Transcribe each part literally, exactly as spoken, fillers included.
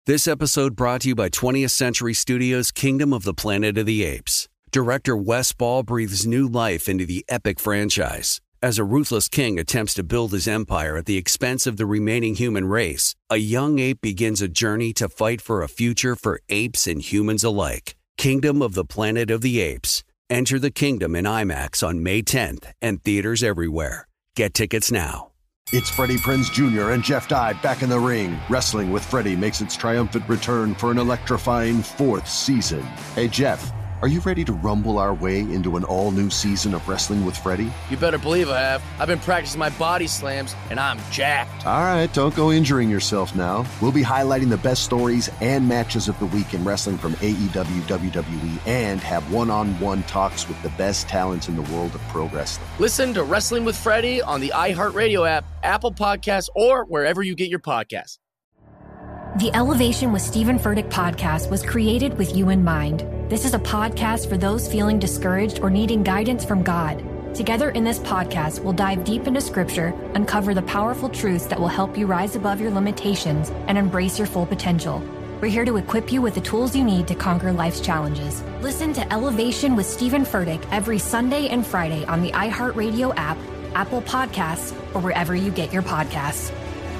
This episode brought to you by twentieth Century Studios' Kingdom of the Planet of the Apes. Director Wes Ball breathes new life into the epic franchise. As a ruthless king attempts to build his empire at the expense of the remaining human race, a young ape begins a journey to fight for a future for apes and humans alike. Kingdom of the Planet of the Apes. Enter the kingdom in IMAX on May tenth and theaters everywhere. Get tickets now. It's Freddie Prinze Junior and Jeff Dye back in the ring. Wrestling with Freddie makes its triumphant return for an electrifying fourth season. Hey, Jeff, are you ready to rumble our way into an all-new season of Wrestling with Freddie? You better believe I have. I've been practicing my body slams, and I'm jacked. All right, don't go injuring yourself now. We'll be highlighting the best stories and matches of the week in wrestling from A E W, W W E, and have one-on-one talks with the best talents in the world of pro wrestling. Listen to Wrestling with Freddie on the iHeartRadio app, Apple Podcasts, or wherever you get your podcasts. The Elevation with Stephen Furtick podcast was created with you in mind. This is a podcast for those feeling discouraged or needing guidance from God. Together in this podcast, we'll dive deep into Scripture, uncover the powerful truths that will help you rise above your limitations and embrace your full potential. We're here to equip you with the tools you need to conquer life's challenges. Listen to Elevation with Stephen Furtick every Sunday and Friday on the iHeartRadio app, Apple Podcasts, or wherever you get your podcasts.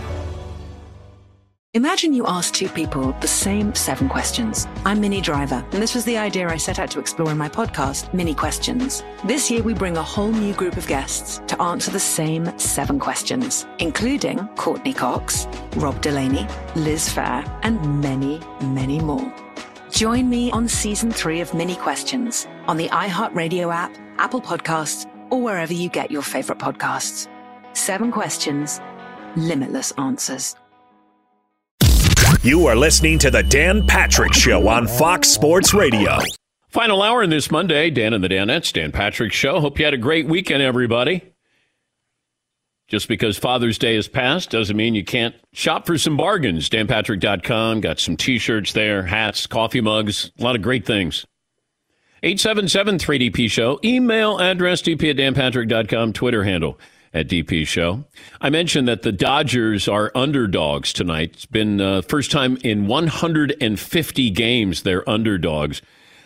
Imagine you ask two people the same seven questions. I'm Minnie Driver, and this was the idea I set out to explore in my podcast, Minnie Questions. This year, we bring a whole new group of guests to answer the same seven questions, including Courtney Cox, Rob Delaney, Liz Phair, and many, many more. Join me on season three of Minnie Questions on the iHeartRadio app, Apple Podcasts, or wherever you get your favorite podcasts. Seven questions, limitless answers. You are listening to the Dan Patrick Show on Fox Sports Radio. Final hour in this Monday, Dan and the Danettes, Dan Patrick Show. Hope you had a great weekend, everybody. Just because Father's Day has passed doesn't mean you can't shop for some bargains. Dan Patrick dot com, got some T-shirts there, hats, coffee mugs, a lot of great things. eight seven seven three D P Show, email address D P at Dan Patrick dot com, Twitter handle at D P Show. I mentioned that the Dodgers are underdogs tonight. It's been the uh, first time in one hundred fifty games they're underdogs.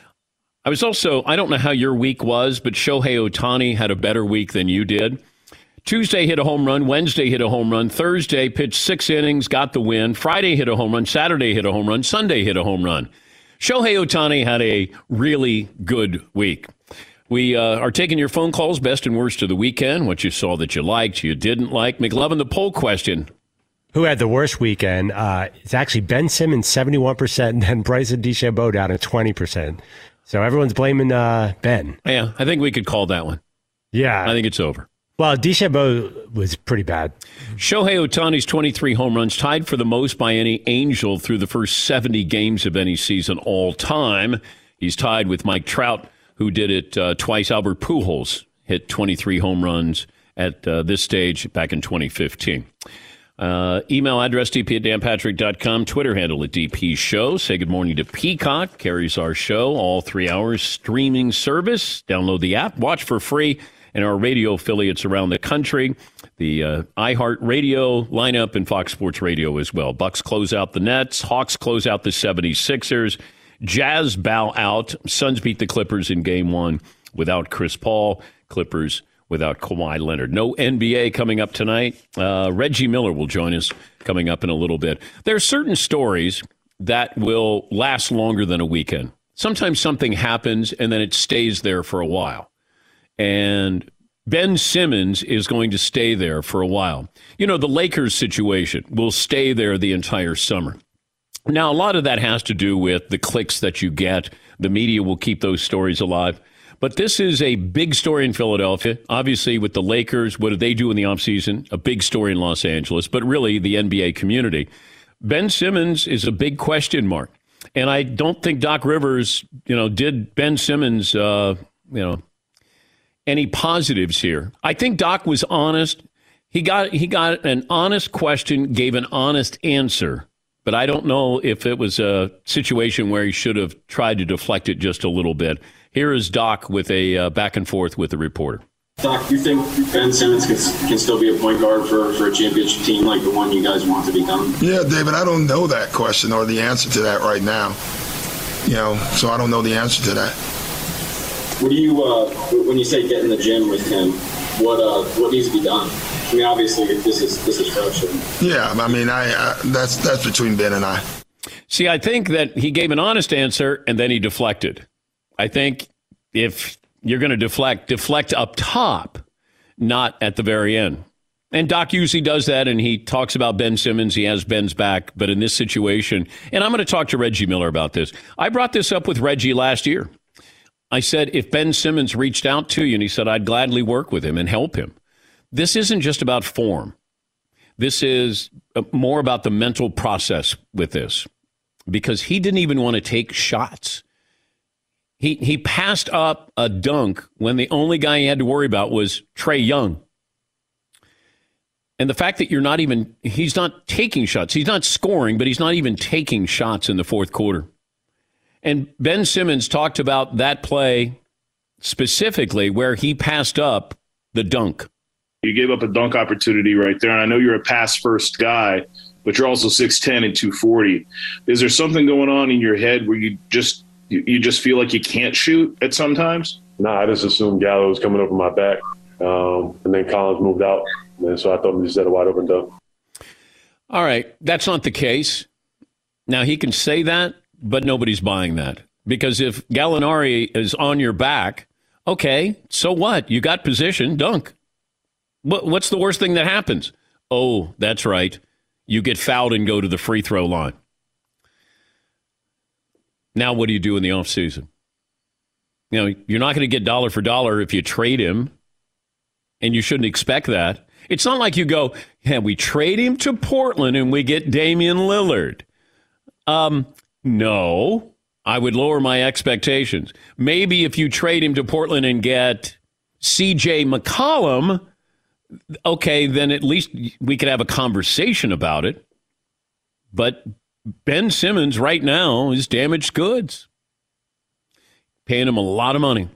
I was also, I don't know how your week was, but Shohei Ohtani had a better week than you did. Tuesday hit a home run. Wednesday hit a home run. Thursday pitched six innings, got the win. Friday hit a home run. Saturday hit a home run. Sunday hit a home run. Shohei Ohtani had a really good week. We uh, are taking your phone calls, best and worst of the weekend, what you saw that you liked, you didn't like. McLovin, the poll question. Who had the worst weekend? Uh, it's actually Ben Simmons, seventy-one percent, and then Bryson DeChambeau down at twenty percent. So everyone's blaming uh, Ben. Yeah, I think we could call that one. Yeah. I think it's over. Well, DeChambeau was pretty bad. Shohei Ohtani's twenty-three home runs, tied for the most by any Angel through the first seventy games of any season all time. He's tied with Mike Trout, who did it uh, twice. Albert Pujols hit twenty-three home runs at uh, this stage back in twenty fifteen. Uh, email address D P at Dan Patrick dot com, Twitter handle at D P Show. Say good morning to Peacock, carries our show all three hours streaming service. Download the app, watch for free, and our radio affiliates around the country. The uh, iHeartRadio lineup and Fox Sports Radio as well. Bucks close out the Nets. Hawks close out the seventy-sixers. Jazz bow out. Suns beat the Clippers in game one without Chris Paul. Clippers without Kawhi Leonard. No N B A coming up tonight. Uh, Reggie Miller will join us coming up in a little bit. There are certain stories that will last longer than a weekend. Sometimes something happens and then it stays there for a while. And Ben Simmons is going to stay there for a while. You know, the Lakers situation will stay there the entire summer. Now, a lot of that has to do with the clicks that you get. The media will keep those stories alive. But this is a big story in Philadelphia. Obviously, with the Lakers, what do they do in the offseason? A big story in Los Angeles, but really the N B A community. Ben Simmons is a big question mark. And I don't think Doc Rivers, you know, did Ben Simmons, uh, you know, any positives here. I think Doc was honest. He got he got an honest question, gave an honest answer. But I don't know if it was a situation where he should have tried to deflect it just a little bit. Here is Doc with a uh, back and forth with the reporter. Doc, do you think Ben Simmons can, can still be a point guard for, for a championship team like the one you guys want to become? Yeah, David, I don't know that question or the answer to that right now. You know, so I don't know the answer to that. What do you, uh, when you say get in the gym with him, what uh, what needs to be done? I mean, obviously, this is this is fresh. Yeah, I mean, I, I that's that's between Ben and I. See, I think that he gave an honest answer and then he deflected. I think if you're going to deflect, deflect up top, not at the very end. And Doc usually does that, and he talks about Ben Simmons. He has Ben's back. But in this situation, and I'm going to talk to Reggie Miller about this. I brought this up with Reggie last year. I said, if Ben Simmons reached out to you and he said, I'd gladly work with him and help him. This isn't just about form. This is more about the mental process with this, because he didn't even want to take shots. He he passed up a dunk when the only guy he had to worry about was Trae Young. And the fact that you're not even, he's not taking shots. He's not scoring, but he's not even taking shots in the fourth quarter. And Ben Simmons talked about that play specifically where he passed up the dunk. You gave up a dunk opportunity right there. And I know you're a pass-first guy, but you're also six ten and two forty. Is there something going on in your head where you just you just feel like you can't shoot at some times? No, nah, I just assumed Gallo was coming over my back. Um, and then Collins moved out. And so I thought we just had a wide open dunk. All right. That's not the case. Now, he can say that, but nobody's buying that. Because if Gallinari is on your back, okay, so what? You got position, dunk. What, what's the worst thing that happens? Oh, that's right. You get fouled and go to the free throw line. Now what do you do in the offseason? You know, you're not going to get dollar for dollar if you trade him, and you shouldn't expect that. It's not like you go, yeah, we trade him to Portland and we get Damian Lillard. Um, no, I would lower my expectations. Maybe if you trade him to Portland and get C J McCollum, okay, then at least we could have a conversation about it. But Ben Simmons right now is damaged goods. Paying him a lot of money.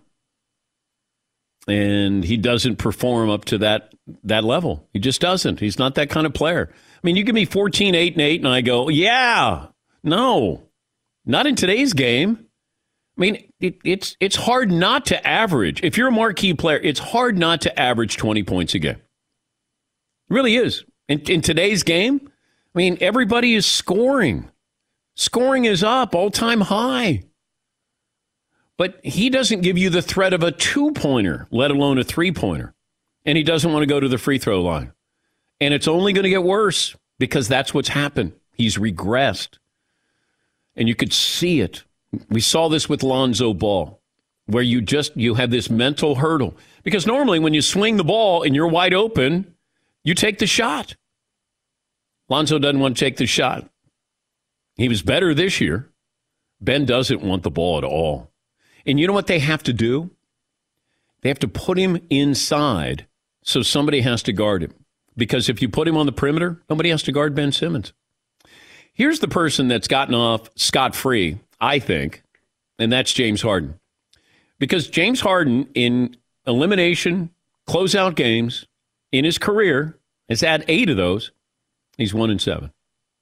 And he doesn't perform up to that that level. He just doesn't. He's not that kind of player. I mean, you give me fourteen, eight, and eight, and I go, yeah, no, not in today's game. I mean, it, it's it's hard not to average. If you're a marquee player, it's hard not to average twenty points a game. It really is. In, in today's game, I mean, everybody is scoring. Scoring is up, all-time high. But he doesn't give you the threat of a two-pointer, let alone a three-pointer. And he doesn't want to go to the free throw line. And it's only going to get worse because that's what's happened. He's regressed. And you could see it. We saw this with Lonzo Ball, where you just, you have this mental hurdle. Because normally when you swing the ball and you're wide open, you take the shot. Lonzo doesn't want to take the shot. He was better this year. Ben doesn't want the ball at all. And you know what they have to do? They have to put him inside so somebody has to guard him. Because if you put him on the perimeter, nobody has to guard Ben Simmons. Here's the person that's gotten off scot-free, I think, and that's James Harden. Because James Harden, in elimination, closeout games, in his career, has had eight of those. He's one and seven.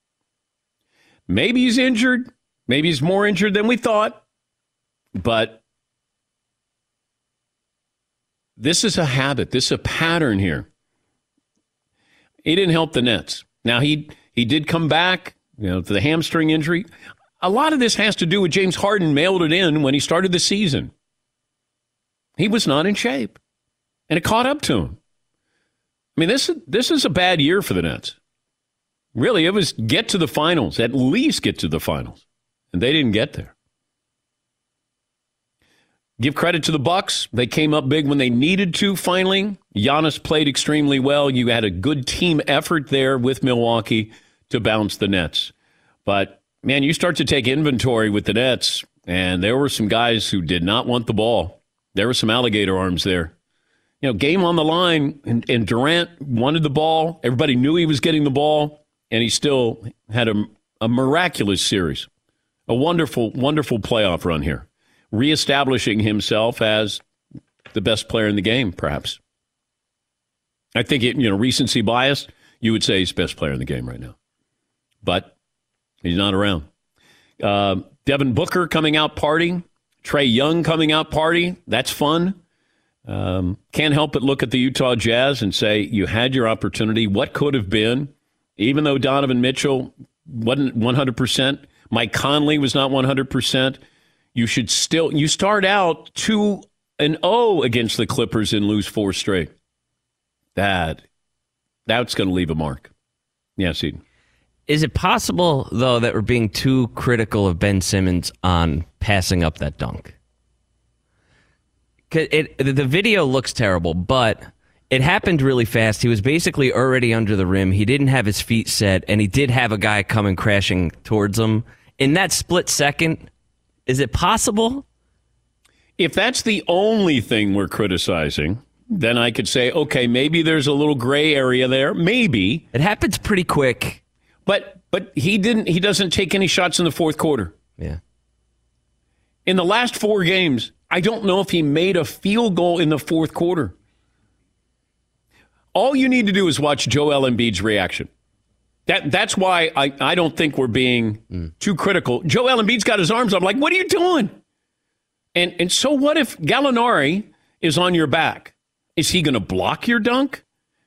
Maybe he's injured. Maybe he's more injured than we thought. But this is a habit. This is a pattern here. He didn't help the Nets. Now, he he did come back, you know, to the hamstring injury. A lot of this has to do with James Harden mailed it in when he started the season. He was not in shape, and it caught up to him. I mean, this, this is a bad year for the Nets. Really, it was get to the finals, at least get to the finals, and they didn't get there. Give credit to the Bucks. They came up big when they needed to finally. Giannis played extremely well. You had a good team effort there with Milwaukee to bounce the Nets. But, man, you start to take inventory with the Nets, and there were some guys who did not want the ball. There were some alligator arms there. You know, game on the line, and, and Durant wanted the ball. Everybody knew he was getting the ball, and he still had a, a miraculous series. A wonderful, wonderful playoff run here. Reestablishing himself as the best player in the game, perhaps. I think, it, you know, recency bias, you would say he's the best player in the game right now. But he's not around. Uh, Devin Booker coming out partying. Trae Young coming out partying. That's fun. Um, can't help but look at the Utah Jazz and say, you had your opportunity. What could have been? Even though Donovan Mitchell wasn't one hundred percent, Mike Conley was not one hundred percent, you should still, you start out two and oh against the Clippers and lose four straight. That, that's going to leave a mark. Yes, Eden. Is it possible, though, that we're being too critical of Ben Simmons on passing up that dunk? It, the video looks terrible, but it happened really fast. He was basically already under the rim. He didn't have his feet set, and he did have a guy coming crashing towards him. In that split second, is it possible? If that's the only thing we're criticizing, then I could say, okay, maybe there's a little gray area there. Maybe. It happens pretty quick. But but he didn't. He doesn't take any shots in the fourth quarter. Yeah. In the last four games, I don't know if he made a field goal in the fourth quarter. All you need to do is watch Joel Embiid's reaction. That That's why I, I don't think we're being mm. too critical. Joel Embiid's got his arms up like, what are you doing? And and so what if Gallinari is on your back? Is he going to block your dunk?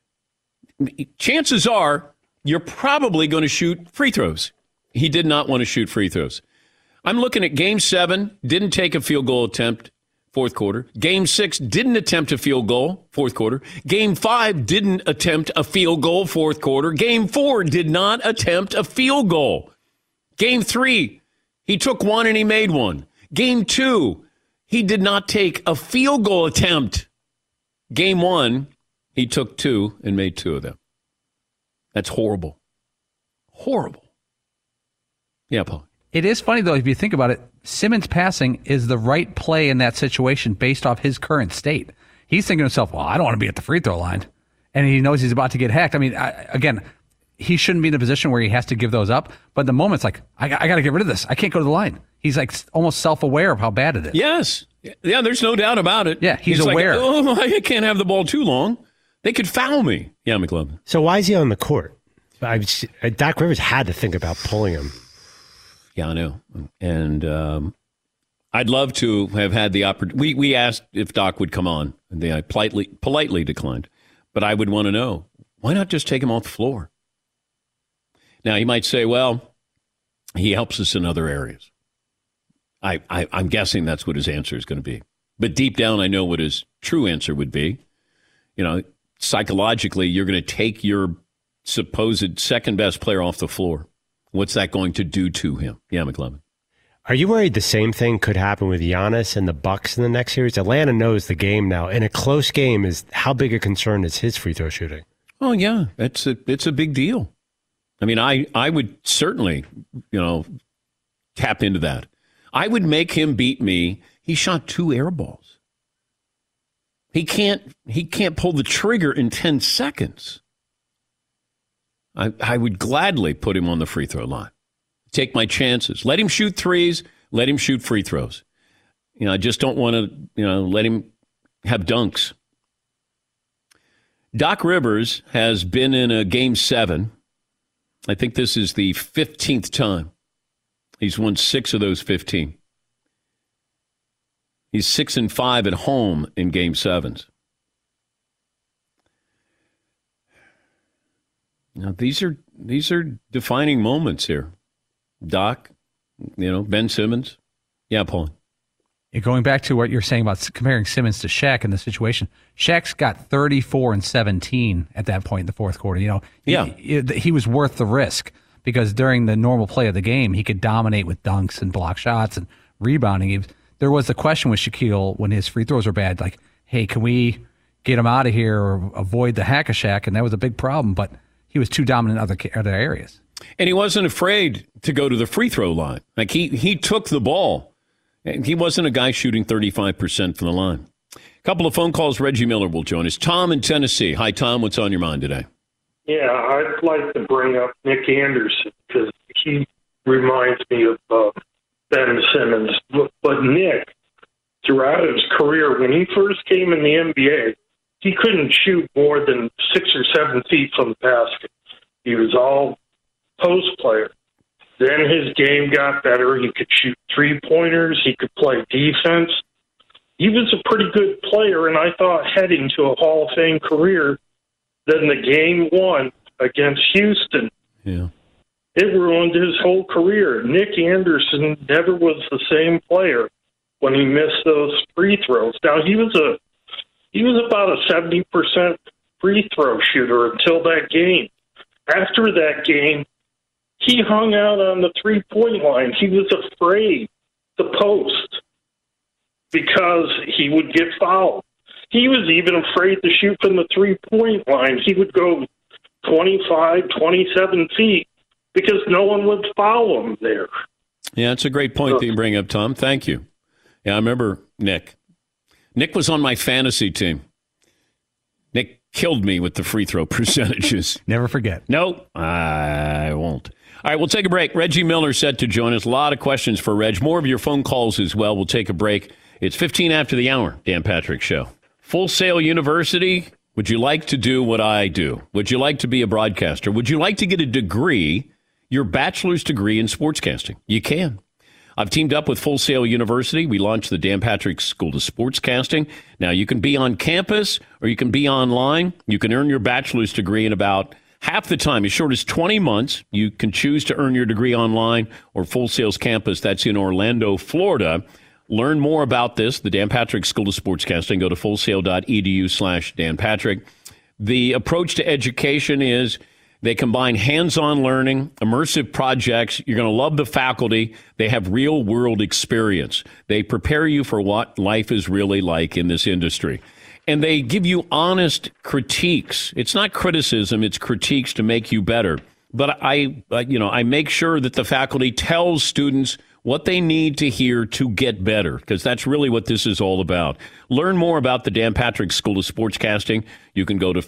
Chances are you're probably going to shoot free throws. He did not want to shoot free throws. I'm looking at game seven, didn't take a field goal attempt, fourth quarter. Game six, didn't attempt a field goal, fourth quarter. Game five, didn't attempt a field goal, fourth quarter. Game four, did not attempt a field goal. Game three, he took one and he made one. Game two, he did not take a field goal attempt. Game one, he took two and made two of them. That's horrible. Horrible. Yeah, Paul. It is funny, though, if you think about it, Simmons passing is the right play in that situation based off his current state. He's thinking to himself, well, I don't want to be at the free throw line. And he knows he's about to get hacked. I mean, I, again, he shouldn't be in a position where he has to give those up. But the moment's like, I, I got to get rid of this. I can't go to the line. He's like almost self-aware of how bad it is. Yes. Yeah, there's no doubt about it. Yeah, he's, he's aware. Like, oh, I can't have the ball too long. They could foul me. Yeah, McLovin. So why is he on the court? I, Doc Rivers had to think about pulling him. Yeah, I know. And um, I'd love to have had the opportunity. We, we asked if Doc would come on, and they politely, politely declined. But I would want to know, why not just take him off the floor? Now, he might say, well, he helps us in other areas. I, I, I'm guessing that's what his answer is going to be. But deep down, I know what his true answer would be. You know, psychologically, you're going to take your supposed second best player off the floor. What's that going to do to him? Yeah, McLovin. Are you worried the same thing could happen with Giannis and the Bucks in the next series? Atlanta knows the game now. In a close game, is how big a concern is his free throw shooting? Oh, yeah. It's a, it's a big deal. I mean, I, I would certainly, you know, tap into that. I would make him beat me. He shot two air balls. He can't he can't pull the trigger in ten seconds. I, I would gladly put him on the free throw line. Take my chances. Let him shoot threes. Let him shoot free throws. You know, I just don't want to, you know, let him have dunks. Doc Rivers has been in a game seven. I think this is the fifteenth time. He's won six of those fifteen. He's six and five at home in game sevens. Now, these are these are defining moments here. Doc, you know, Ben Simmons. Yeah, Paul. Yeah, going back to what you're saying about comparing Simmons to Shaq in the situation, Shaq's got thirty-four and seventeen at that point in the fourth quarter. You know, yeah. he, he was worth the risk because during the normal play of the game, he could dominate with dunks and block shots and rebounding. He, there was a question with Shaquille when his free throws were bad, like, hey, can we get him out of here or avoid the hack of Shaq? And that was a big problem, but he was too dominant in other, other areas. And he wasn't afraid to go to the free throw line. Like, he, he took the ball. And he wasn't a guy shooting thirty-five percent from the line. A couple of phone calls. Reggie Miller will join us. Tom in Tennessee. Hi, Tom. What's on your mind today? Yeah, I'd like to bring up Nick Anderson because he reminds me of uh, Ben Simmons. But, but Nick, throughout his career, when he first came in the N B A, he couldn't shoot more than six or seven feet from the basket. He was all post player. Then his game got better. He could shoot three-pointers. He could play defense. He was a pretty good player, and I thought heading to a Hall of Fame career, then the game one against Houston, yeah, it ruined his whole career. Nick Anderson never was the same player when he missed those free throws. Now, he was a he was about a seventy percent free throw shooter until that game. After that game, he hung out on the three-point line. He was afraid to post because he would get fouled. He was even afraid to shoot from the three-point line. He would go twenty-five, twenty-seven feet because no one would foul him there. Yeah, it's a great point that you bring up, Tom. Thank you. Yeah, I remember Nick. Nick was on my fantasy team. Nick killed me with the free throw percentages. Never forget. No, I won't. All right, we'll take a break. Reggie Miller set to join us. A lot of questions for Reg. More of your phone calls as well. We'll take a break. It's fifteen after the hour, Dan Patrick Show. Full Sail University, would you like to do what I do? Would you like to be a broadcaster? Would you like to get a degree, your bachelor's degree in sportscasting? You can. I've teamed up with Full Sail University. We launched the Dan Patrick School of Sportscasting. Now, you can be on campus or you can be online. You can earn your bachelor's degree in about half the time, as short as twenty months. You can choose to earn your degree online or Full Sail's campus. That's in Orlando, Florida. Learn more about this, the Dan Patrick School of Sportscasting. Go to fullsail.edu slash Dan Patrick. The approach to education is they combine hands-on learning, immersive projects. You're going to love the faculty. They have real-world experience. They prepare you for what life is really like in this industry. And they give you honest critiques. It's not criticism, it's critiques to make you better. But I, you know, I make sure that the faculty tells students what they need to hear to get better, because that's really what this is all about. Learn more about the Dan Patrick School of Sportscasting. You can go to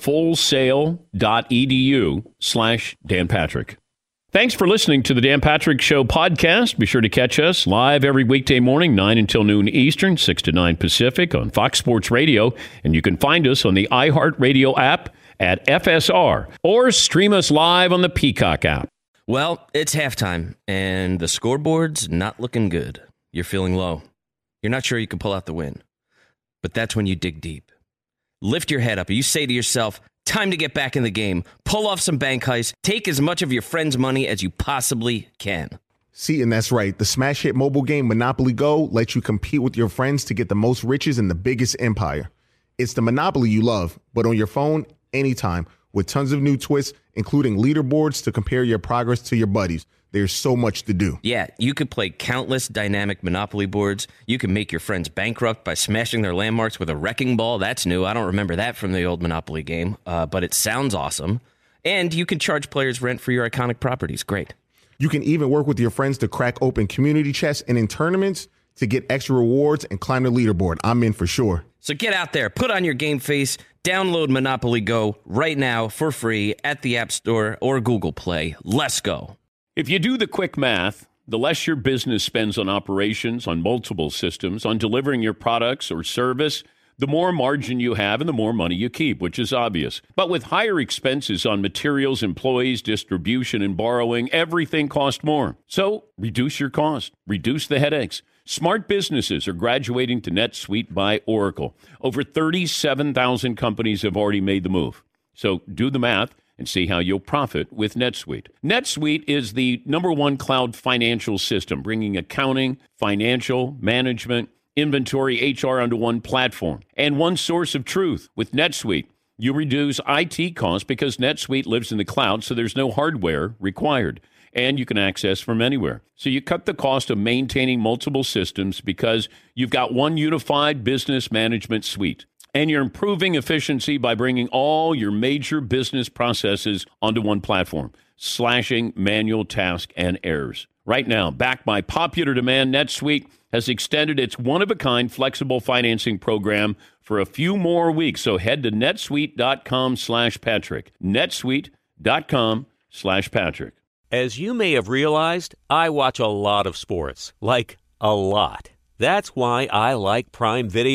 fullsail.edu slash Dan Patrick. Thanks for listening to the Dan Patrick Show podcast. Be sure to catch us live every weekday morning, nine until noon Eastern, six to nine Pacific on Fox Sports Radio. And you can find us on the iHeartRadio app at F S R or stream us live on the Peacock app. Well, it's halftime, and the scoreboard's not looking good. You're feeling low. You're not sure you can pull out the win. But that's when you dig deep. Lift your head up, and you say to yourself, time to get back in the game. Pull off some bank heists. Take as much of your friend's money as you possibly can. See, and that's right. The smash hit mobile game Monopoly Go lets you compete with your friends to get the most riches in the biggest empire. It's the Monopoly you love, but on your phone, anytime, with tons of new twists, including leaderboards to compare your progress to your buddies. There's so much to do. Yeah, you could play countless dynamic Monopoly boards. You can make your friends bankrupt by smashing their landmarks with a wrecking ball. That's new. I don't remember that from the old Monopoly game, uh, but it sounds awesome. And you can charge players rent for your iconic properties. Great. You can even work with your friends to crack open community chests and in tournaments to get extra rewards and climb the leaderboard. I'm in for sure. So get out there, put on your game face, download Monopoly Go right now for free at the App Store or Google Play. Let's go. If you do the quick math, the less your business spends on operations, on multiple systems, on delivering your products or service, the more margin you have and the more money you keep, which is obvious. But with higher expenses on materials, employees, distribution, and borrowing, everything costs more. So reduce your cost, reduce the headaches. Smart businesses are graduating to NetSuite by Oracle. Over thirty-seven thousand companies have already made the move. So do the math and see how you'll profit with NetSuite. NetSuite is the number one cloud financial system, bringing accounting, financial, management, inventory, H R onto one platform and one source of truth. With NetSuite, you reduce I T costs because NetSuite lives in the cloud, so there's no hardware required. And you can access from anywhere. So you cut the cost of maintaining multiple systems because you've got one unified business management suite. And you're improving efficiency by bringing all your major business processes onto one platform, slashing manual tasks and errors. Right now, backed by popular demand, NetSuite has extended its one-of-a-kind flexible financing program for a few more weeks. So head to netsuite.com slash Patrick. netsuite.com slash Patrick. As you may have realized, I watch a lot of sports, like a lot. That's why I like Prime Video.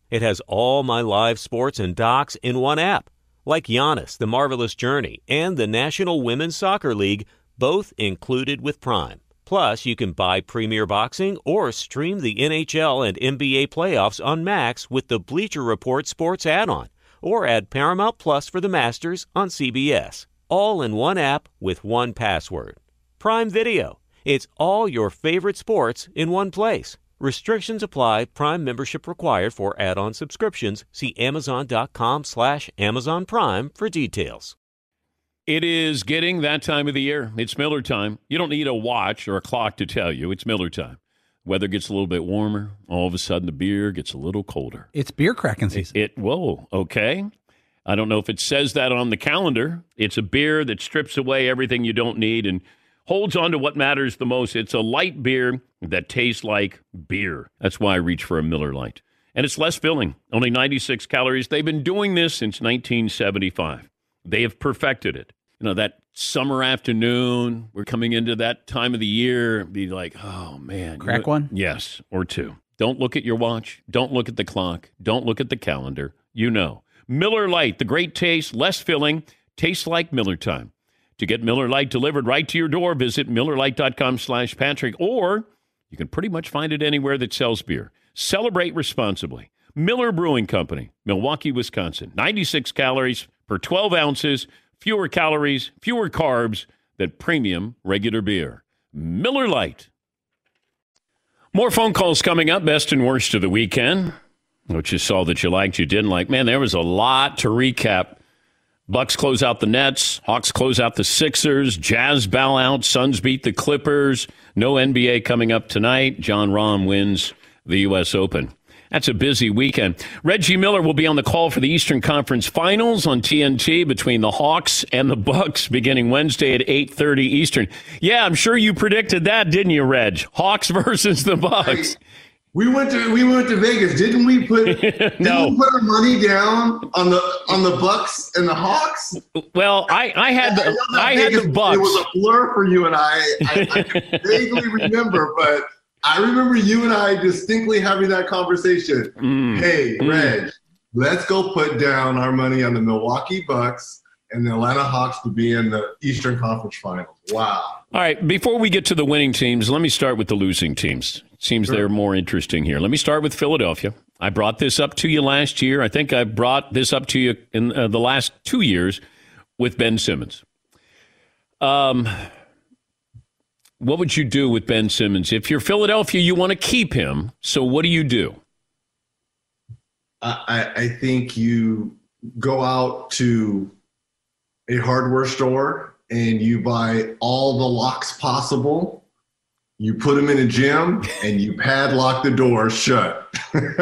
It has all my live sports and docs in one app, like Giannis, The Marvelous Journey, and the National Women's Soccer League, both included with Prime. Plus, you can buy Premier Boxing or stream the N H L and N B A playoffs on Max with the Bleacher Report Sports add-on, or add Paramount Plus for the Masters on C B S. All in one app with one password. Prime Video. It's all your favorite sports in one place. Restrictions apply. Prime membership required for add-on subscriptions. See amazon.com slash Amazon Prime for details. It is getting that time of the year. It's Miller time. You don't need a watch or a clock to tell you. It's Miller time. Weather gets a little bit warmer. All of a sudden, the beer gets a little colder. It's beer cracking season. It, it whoa, okay. I don't know if it says that on the calendar. It's a beer that strips away everything you don't need and holds on to what matters the most. It's a light beer that tastes like beer. That's why I reach for a Miller Lite. And it's less filling, only ninety-six calories. They've been doing this since nineteen seventy-five. They have perfected it. You know, that summer afternoon, we're coming into that time of the year, be like, oh, man. Crack you know, one? Yes, or two. Don't look at your watch. Don't look at the clock. Don't look at the calendar. You know. Miller Lite, the great taste, less filling, tastes like Miller time. To get Miller Lite delivered right to your door, visit MillerLite.com slash Patrick, or you can pretty much find it anywhere that sells beer. Celebrate responsibly. Miller Brewing Company, Milwaukee, Wisconsin. ninety-six calories per twelve ounces, fewer calories, fewer carbs than premium regular beer. Miller Lite. More phone calls coming up, best and worst of the weekend. What you saw that you liked, you didn't like. Man, there was a lot to recap. Bucks close out the Nets. Hawks close out the Sixers. Jazz bow out. Suns beat the Clippers. No N B A coming up tonight. John Rahm wins the U S Open. That's a busy weekend. Reggie Miller will be on the call for the Eastern Conference Finals on T N T between the Hawks and the Bucks beginning Wednesday at eight thirty Eastern. Yeah, I'm sure you predicted that, didn't you, Reg? Hawks versus the Bucks. Hey. We went to we went to Vegas, didn't we? Put didn't no. we put our money down on the on the Bucks and the Hawks? Well, I, I had the I, I had the Bucks. It was a blur for you and I. I, I can vaguely remember, but I remember you and I distinctly having that conversation. Mm. Hey, mm. Reg, let's go put down our money on the Milwaukee Bucks and the Atlanta Hawks to be in the Eastern Conference Finals. Wow. All right, before we get to the winning teams, let me start with the losing teams. Seems sure. They're more interesting here. Let me start with Philadelphia. I brought this up to you last year. I think I brought this up to you in uh, the last two years with Ben Simmons. Um, what would you do with Ben Simmons? If you're Philadelphia, you want to keep him. So what do you do? I, I think you go out to a hardware store and you buy all the locks possible. You put them in a gym and you padlock the door shut.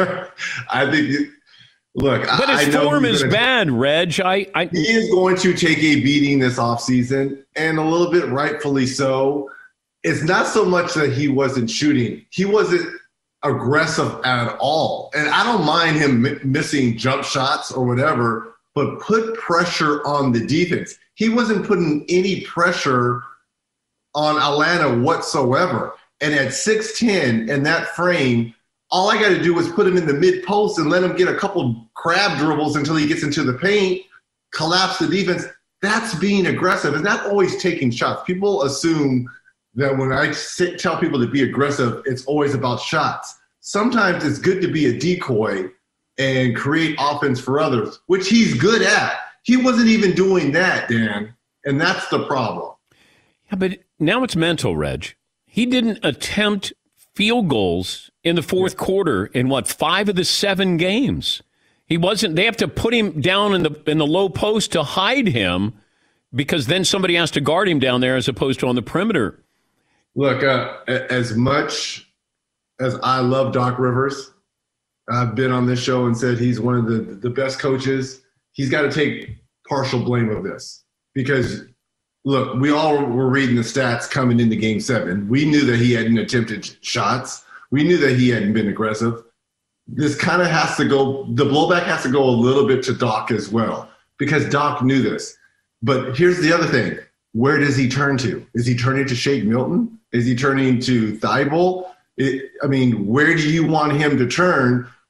I think, look, but his I know form is gonna, bad, Reg. I, I, he is going to take a beating this offseason, and a little bit rightfully so. It's not so much that he wasn't shooting. He wasn't aggressive at all. And I don't mind him m- missing jump shots or whatever, but put pressure on the defense. He wasn't putting any pressure on Atlanta whatsoever. And at six ten in that frame, all I got to do is put him in the mid post and let him get a couple crab dribbles until he gets into the paint, collapse the defense. That's being aggressive. It's not always taking shots. People assume that when I sit, tell people to be aggressive, it's always about shots. Sometimes it's good to be a decoy and create offense for others, which he's good at. He wasn't even doing that, Dan, and that's the problem. Yeah, but now it's mental, Reg. He didn't attempt field goals in the fourth yeah. quarter in, what, five of the seven games. He wasn't. They have to put him down in the in the low post to hide him because then somebody has to guard him down there as opposed to on the perimeter. Look, uh, as much as I love Doc Rivers, I've been on this show and said he's one of the, the best coaches. He's got to take partial blame of this because, look, we all were reading the stats coming into Game seven. We knew that he hadn't attempted shots. We knew that he hadn't been aggressive. This kind of has to go – the blowback has to go a little bit to Doc as well because Doc knew this. But here's the other thing. Where does he turn to? Is he turning to Shake Milton? Is he turning to Thibault? It, I mean, where do you want him to turn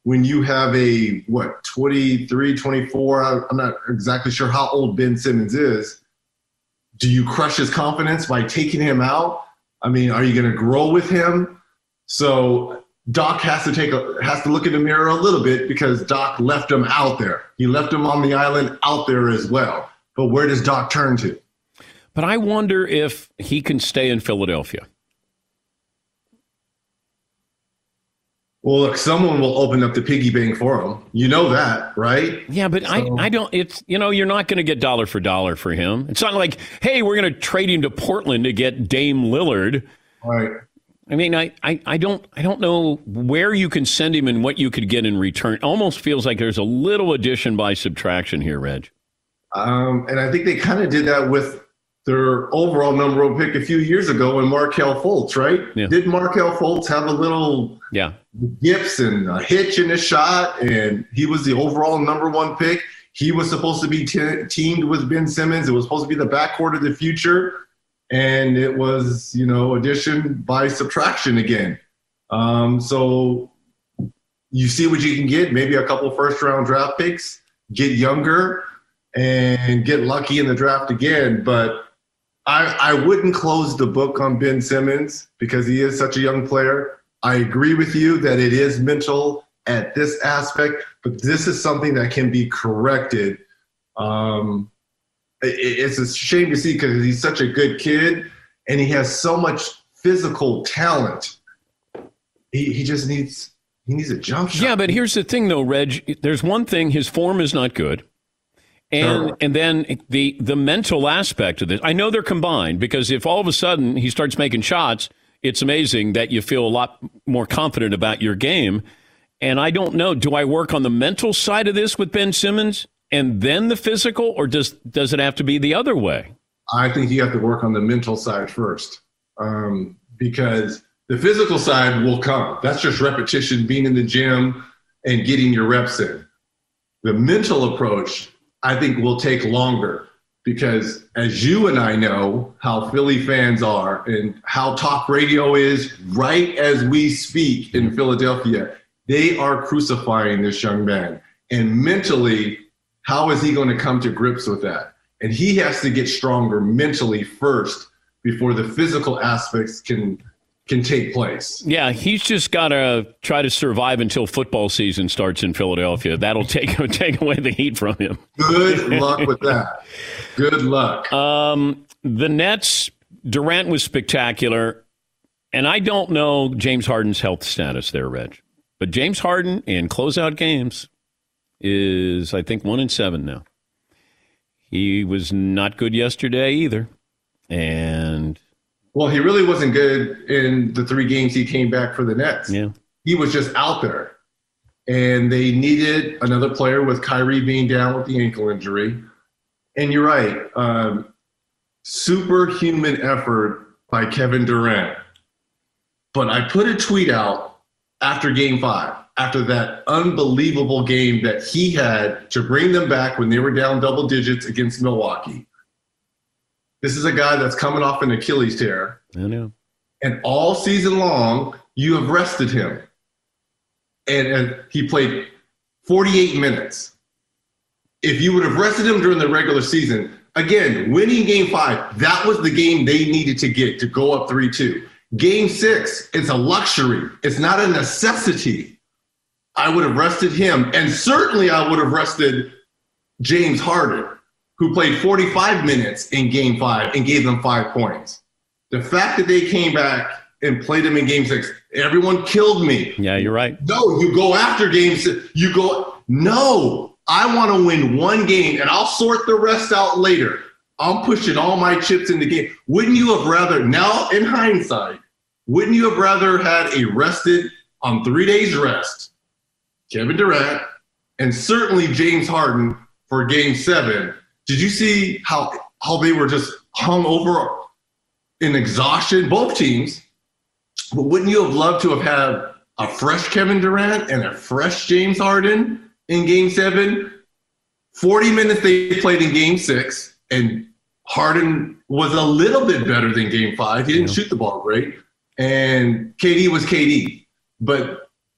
when you have a, what, twenty-three, twenty-four, I'm not exactly sure how old Ben Simmons is. Do you crush his confidence by taking him out? I mean, are you going to grow with him? So Doc has to take a, has to look in the mirror a little bit because Doc left him out there. He left him on the island out there as well. But where does Doc turn to? But I wonder if he can stay in Philadelphia. Well, look, someone will open up the piggy bank for him. You know that, right? Yeah, but so. I, I don't, it's, you know, you're not going to get dollar for dollar for him. It's not like, hey, we're going to trade him to Portland to get Dame Lillard. Right. I mean, I, I, I don't I don't know where you can send him and what you could get in return. It almost feels like there's a little addition by subtraction here, Reg. Um, and I think they kind of did that with their overall number one pick a few years ago in Markelle Fultz, right? Yeah. Did Markelle Fultz have a little yeah. yips and a hitch in his shot, and he was the overall number one pick? He was supposed to be te- teamed with Ben Simmons. It was supposed to be the backcourt of the future, and it was, you know, addition by subtraction again. Um, so you see what you can get, maybe a couple first-round draft picks, get younger, and get lucky in the draft again. But I, I wouldn't close the book on Ben Simmons because he is such a young player. I agree with you that it is mental at this aspect, but this is something that can be corrected. Um, it, it's a shame to see because he's such a good kid and he has so much physical talent. He, he just needs he needs a jump shot. Yeah, but here's the thing, though, Reg. There's one thing: his form is not good. And sure. and then the the mental aspect of this, I know they're combined because if all of a sudden he starts making shots, it's amazing that you feel a lot more confident about your game. And I don't know, do I work on the mental side of this with Ben Simmons and then the physical, or does does it have to be the other way? I think you have to work on the mental side first, um, because the physical side will come. That's just repetition, being in the gym and getting your reps in. The mental approach, I think, will take longer because, as you and I know how Philly fans are and how talk radio is right as we speak in Philadelphia, they are crucifying this young man. And mentally, how is he going to come to grips with that? And he has to get stronger mentally first before the physical aspects can can take place. Yeah, he's just got to try to survive until football season starts in Philadelphia. That'll take take away the heat from him. Good luck with that. Good luck. Um, the Nets, Durant was spectacular, and I don't know James Harden's health status there, Reg. But James Harden in closeout games is, I think, one and seven now. He was not good yesterday either, and well, he really wasn't good in the three games he came back for the Nets. Yeah. He was just out there. And they needed another player with Kyrie being down with the ankle injury. And you're right. Um, superhuman effort by Kevin Durant. But I put a tweet out after game five, after that unbelievable game that he had to bring them back when they were down double digits against Milwaukee. This is a guy that's coming off an Achilles tear. I know. And all season long, you have rested him. And, and he played forty-eight minutes. If you would have rested him during the regular season, again, winning game five, that was the game they needed to get to go up three two. Game six, it's a luxury. It's not a necessity. I would have rested him. And certainly I would have rested James Harden, who played forty-five minutes in game five and gave them five points. The fact that they came back and played him in game six, everyone killed me. Yeah, you're right. No, you go after game six. You go, no, I want to win one game and I'll sort the rest out later. I'm pushing all my chips in the game. Wouldn't you have rather, now in hindsight, wouldn't you have rather had a rested on three days rest, Kevin Durant, and certainly James Harden for game seven? Did you see how how they were just hung over in exhaustion, both teams? But wouldn't you have loved to have had a fresh Kevin Durant and a fresh James Harden in game seven? forty minutes they played in game six, and Harden was a little bit better than game five. He didn't yeah. shoot the ball great, and K D was K D. But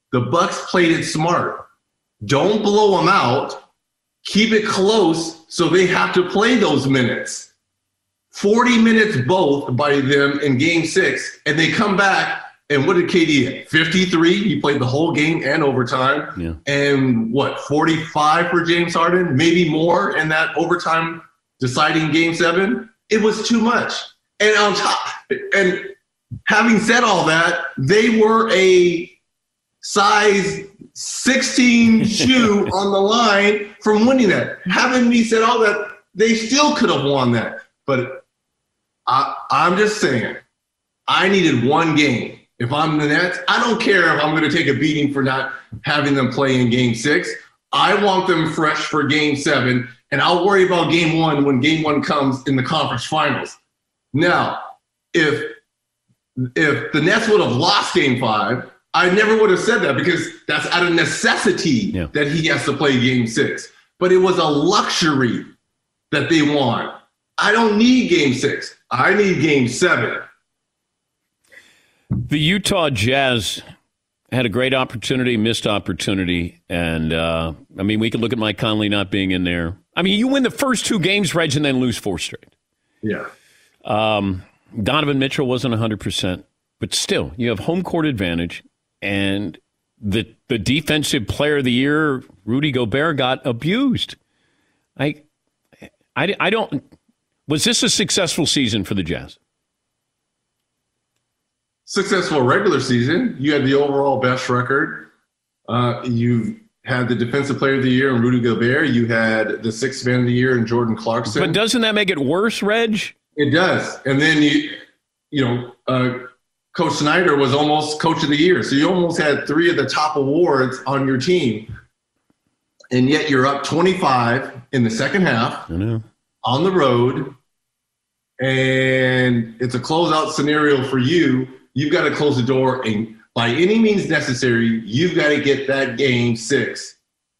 The Bucks played it smart. Don't blow them out. Keep it close so they have to play those minutes. forty minutes both by them in game six, and they come back, and what did K D hit? fifty-three. He played the whole game and overtime. Yeah. And what, forty-five for James Harden? Maybe more in that overtime deciding game seven? It was too much. And on top, and having said all that, they were a size sixteen shoe on the line from winning that. Having me said all that, they still could have won that. But I, I'm just saying, I needed one game. If I'm the Nets, I don't care if I'm going to take a beating for not having them play in game six. I want them fresh for game seven, and I'll worry about game one when game one comes in the conference finals. Now, if if the Nets would have lost game five, I never would have said that because that's out of necessity yeah. that he has to play game six. But it was a luxury that they won. I don't need game six. I need game seven. The Utah Jazz had a great opportunity, missed opportunity. And, uh, I mean, we could look at Mike Conley not being in there. I mean, you win the first two games, Reg, and then lose four straight. Yeah. Um, Donovan Mitchell wasn't one hundred percent. But still, you have home court advantage. And the the defensive player of the year, Rudy Gobert, got abused. I, I, I don't. Was this a successful season for the Jazz? Successful regular season. You had the overall best record. Uh, you had the defensive player of the year in Rudy Gobert. You had the sixth man of the year in Jordan Clarkson. But doesn't that make it worse, Reg? It does. And then you, you know. Uh, Coach Snyder was almost coach of the year. So you almost had three of the top awards on your team. And yet you're up twenty-five in the second half I know. on the road. And it's a closeout scenario for you. You've got to close the door. And by any means necessary, you've got to get that game six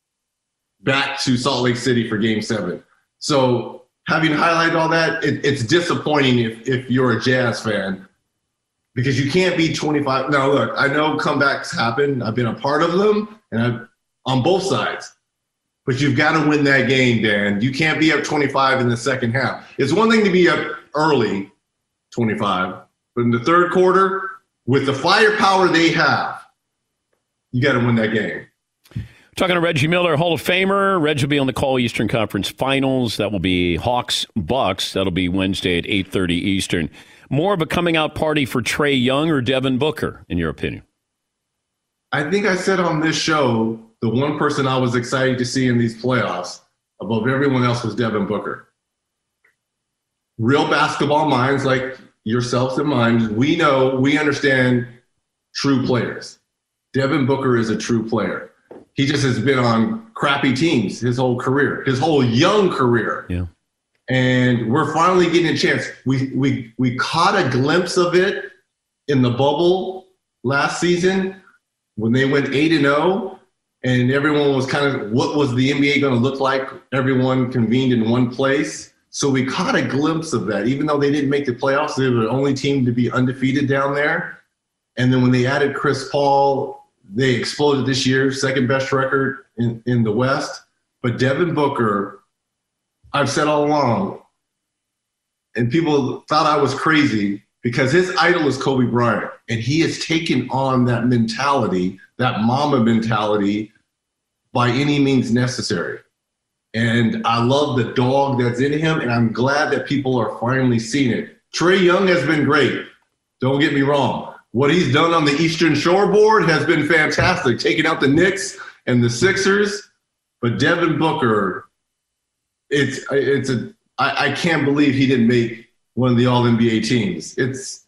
back to Salt Lake City for game seven. So having highlighted all that, it, it's disappointing if, if you're a Jazz fan. Because you can't be twenty-five. Now, look, I know comebacks happen. I've been a part of them, and I've, on both sides. But you've got to win that game, Dan. You can't be up twenty-five in the second half. It's one thing to be up early, twenty-five. But in the third quarter, with the firepower they have, you got to win that game. Talking to Reggie Miller, Hall of Famer. Reg will be on the call Eastern Conference Finals. That will be Hawks Bucks. That'll be Wednesday at eight thirty Eastern. More of a coming out party for Trae Young or Devin Booker, in your opinion? I think I said on this show, the one person I was excited to see in these playoffs above everyone else was Devin Booker. Real basketball minds like yourselves and mine, we know, we understand true players. Devin Booker is a true player. He just has been on crappy teams his whole career, his whole young career. Yeah. And we're finally getting a chance. We we we caught a glimpse of it in the bubble last season when they went eight and oh, and everyone was kind of, what was the N B A going to look like? Everyone convened in one place. So we caught a glimpse of that. Even though they didn't make the playoffs, they were the only team to be undefeated down there. And then when they added Chris Paul, they exploded this year, second best record in, in the West. But Devin Booker, I've said all along, and people thought I was crazy because his idol is Kobe Bryant, and he has taken on that mentality, that Mamba mentality, by any means necessary. And I love the dog that's in him, and I'm glad that people are finally seeing it. Trae Young has been great. Don't get me wrong. What he's done on the Eastern Shore board has been fantastic, taking out the Knicks and the Sixers. But Devin Booker, It's it's a I, I can't believe he didn't make one of the All N B A teams. It's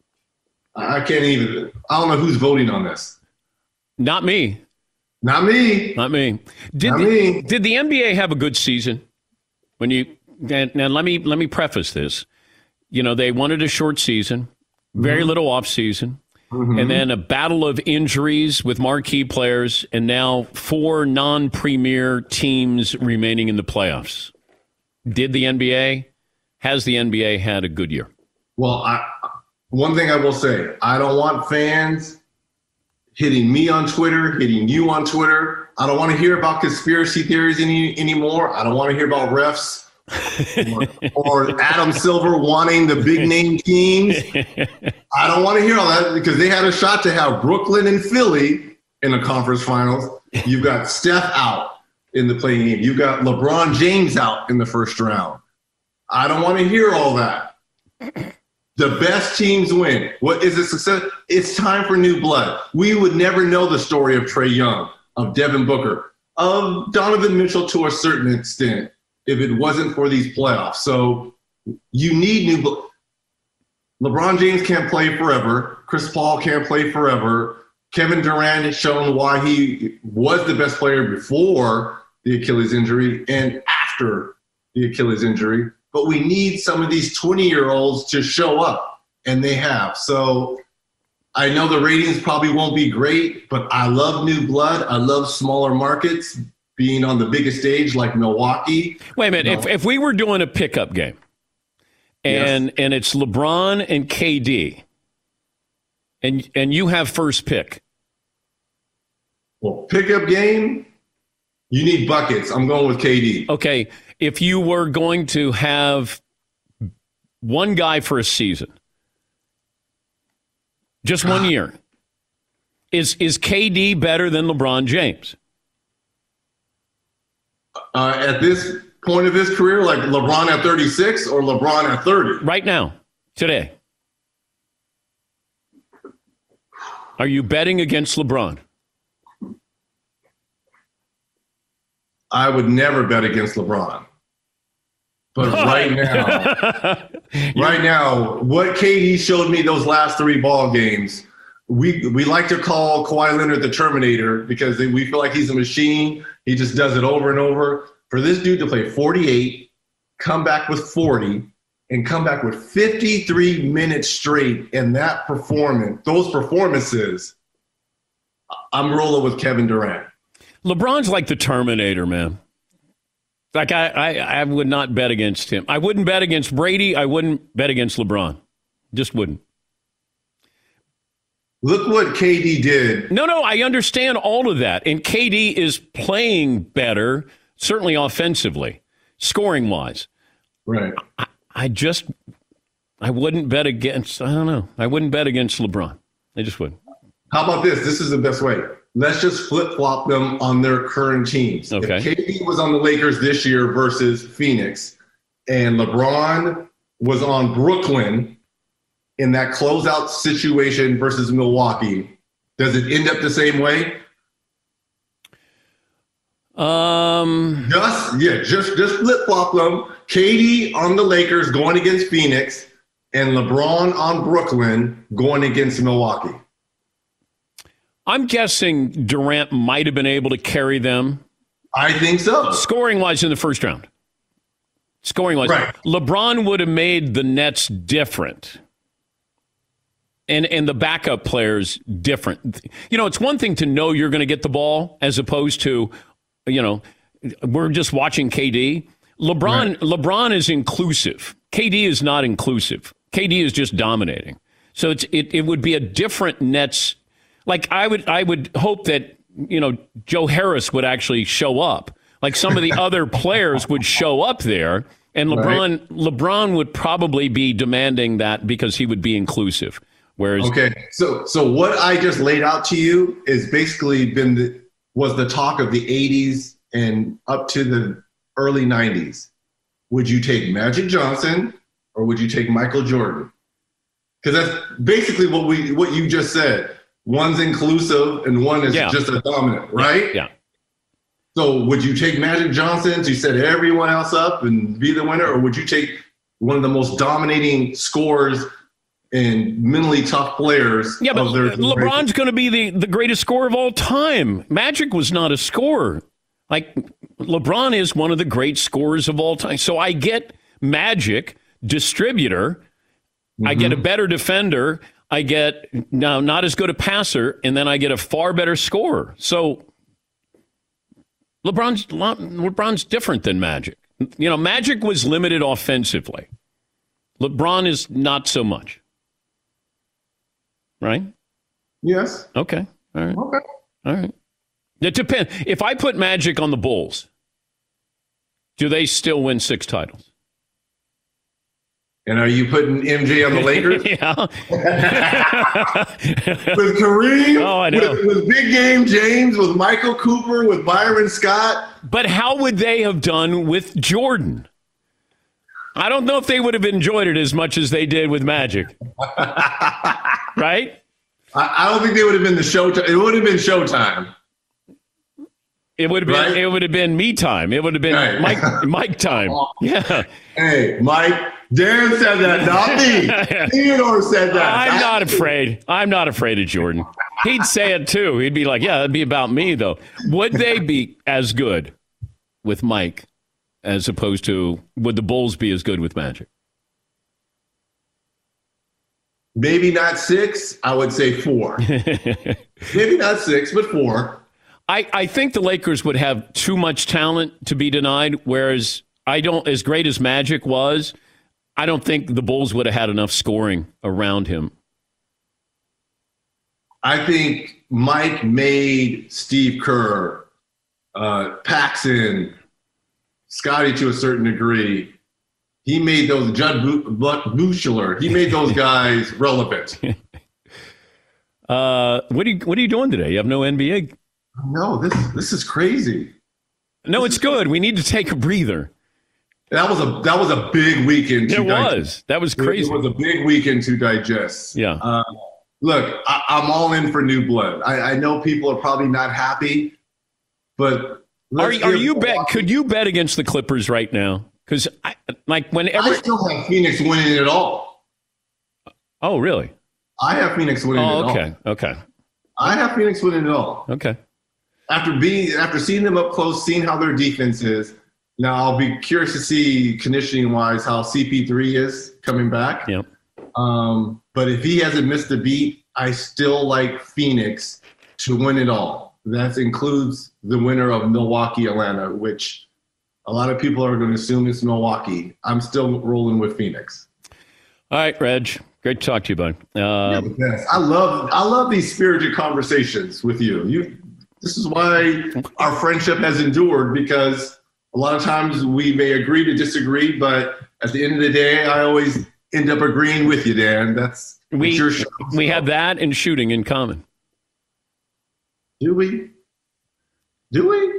I can't even I don't know who's voting on this. Not me. Not me. Not me. Did Not the, me. Did the N B A have a good season? When you and, now let me let me preface this. You know, they wanted a short season, very mm-hmm. little off season. Mm-hmm. And then a battle of injuries with marquee players, and now four non-premier teams remaining in the playoffs. Did the N B A, has the N B A had a good year? Well, I, one thing I will say, I don't want fans hitting me on Twitter, hitting you on Twitter. I don't want to hear about conspiracy theories any anymore. I don't want to hear about refs or, or Adam Silver wanting the big name teams. I don't want to hear all that because they had a shot to have Brooklyn and Philly in the conference finals. You've got Steph out in the playing game. You've got LeBron James out in the first round. I don't want to hear all that. The best teams win. What is a success? It's time for new blood. We would never know the story of Trae Young, of Devin Booker, of Donovan Mitchell to a certain extent if it wasn't for these playoffs. So you need new blood. LeBron James can't play forever. Chris Paul can't play forever. Kevin Durant has shown why he was the best player before the Achilles injury and after the Achilles injury. But we need some of these twenty-year-olds to show up, and they have. So I know the ratings probably won't be great, but I love new blood. I love smaller markets, being on the biggest stage like Milwaukee. Wait a minute. You know, if, if we were doing a pickup game, and yes. and it's LeBron and K D, and and you have first pick. Well, pickup game, you need buckets. I'm going with K D. Okay. If you were going to have one guy for a season, just one year, is is K D better than LeBron James? Uh, at this point of his career, like LeBron at thirty-six or LeBron at thirty? Right now, today. Are you betting against LeBron? I would never bet against LeBron. But right now, right now, what K D showed me those last three ball games, we we like to call Kawhi Leonard the Terminator because we feel like he's a machine. He just does it over and over. For this dude to play forty-eight, come back with forty, and come back with fifty-three minutes straight in that performance, those performances, I'm rolling with Kevin Durant. LeBron's like the Terminator, man. Like, I, I, I would not bet against him. I wouldn't bet against Brady. I wouldn't bet against LeBron. Just wouldn't. Look what K D did. No, no, I understand all of that. And K D is playing better, certainly offensively, scoring-wise. Right. I, I just, I wouldn't bet against, I don't know. I wouldn't bet against LeBron. I just wouldn't. How about this? This is the best way. Let's just flip-flop them on their current teams. Okay. If K D was on the Lakers this year versus Phoenix, and LeBron was on Brooklyn in that closeout situation versus Milwaukee, does it end up the same way? Um. Just yeah, just just flip-flop them. K D on the Lakers going against Phoenix, and LeBron on Brooklyn going against Milwaukee. I'm guessing Durant might have been able to carry them. I think so. Scoring-wise in the first round. Scoring-wise. Right. LeBron would have made the Nets different. And and the backup players different. You know, it's one thing to know you're going to get the ball as opposed to, you know, we're just watching K D. LeBron, right. LeBron is inclusive. K D is not inclusive. K D is just dominating. So it's it, it would be a different Nets. Like I would I would hope that, you know, Joe Harris would actually show up. Like some of the other players would show up there, and LeBron right. LeBron would probably be demanding that because he would be inclusive. Whereas okay, so so what I just laid out to you is basically been the, was the talk of the eighties and up to the early nineties. Would you take Magic Johnson or would you take Michael Jordan? Because that's basically what we what you just said. One's inclusive and one is yeah. just a dominant, right? Yeah. So would you take Magic Johnson to set everyone else up and be the winner, or would you take one of the most dominating scorers and mentally tough players? Yeah, but of their LeBron's going to be the, the greatest scorer of all time. Magic was not a scorer. Like, LeBron is one of the great scorers of all time. So I get Magic, distributor. Mm-hmm. I get a better defender. I get now not as good a passer, and then I get a far better scorer. So LeBron's LeBron's different than Magic. You know, Magic was limited offensively. LeBron is not so much. Right? Yes. Okay. All right. Okay. All right. It depends. If I put Magic on the Bulls, do they still win six titles? And are you putting M J on the Lakers? Yeah. With Kareem? Oh, I know. With, with Big Game James, with Michael Cooper, with Byron Scott? But how would they have done with Jordan? I don't know if they would have enjoyed it as much as they did with Magic. Right? I, I don't think they would have been the show. It would have been Showtime. It would have been. Right? It would have been me time. It would have been Right. Mike. Mike time. Yeah. Hey, Mike. Darren said that, not me. Theodore said that. I'm I- not afraid. I'm not afraid of Jordan. He'd say it too. He'd be like, "Yeah, it'd be about me, though." Would they be as good with Mike as opposed to would the Bulls be as good with Magic? Maybe not six. I would say four. Maybe not six, but four. I, I think the Lakers would have too much talent to be denied, whereas I don't, as great as Magic was, I don't think the Bulls would have had enough scoring around him. I think Mike made Steve Kerr, uh, Paxson, Scotty to a certain degree. He made those Judd Buechler. He made those guys relevant. Uh, what are you What are you doing today? You have no N B A. No, this this is crazy. No, it's good. We need to take a breather. That was a that was a big weekend. To It digest. was. That was crazy. It was a big weekend to digest. Yeah. Uh, look, I, I'm all in for new blood. I, I know people are probably not happy, but Are, let's are give you bet? Milwaukee- Could you bet against the Clippers right now? Because I like whenever. I still have Phoenix winning it all. Oh, really? I have Phoenix winning Oh, it okay. all. Okay. I have Phoenix winning it all. Okay. After being after seeing them up close, seeing how their defense is. Now I'll be curious to see conditioning wise how C P three is coming back. Yep. Um, but if he hasn't missed a beat, I still like Phoenix to win it all. That includes the winner of Milwaukee, Atlanta, which a lot of people are going to assume it's Milwaukee. I'm still rolling with Phoenix. All right, Reg. Great to talk to you, bud. Uh, Yes, I love I love these spirited conversations with you. You, this is why our friendship has endured, because a lot of times we may agree to disagree, but at the end of the day, I always end up agreeing with you, Dan. That's we it's your show. we have that and shooting in common. Do we? Do we?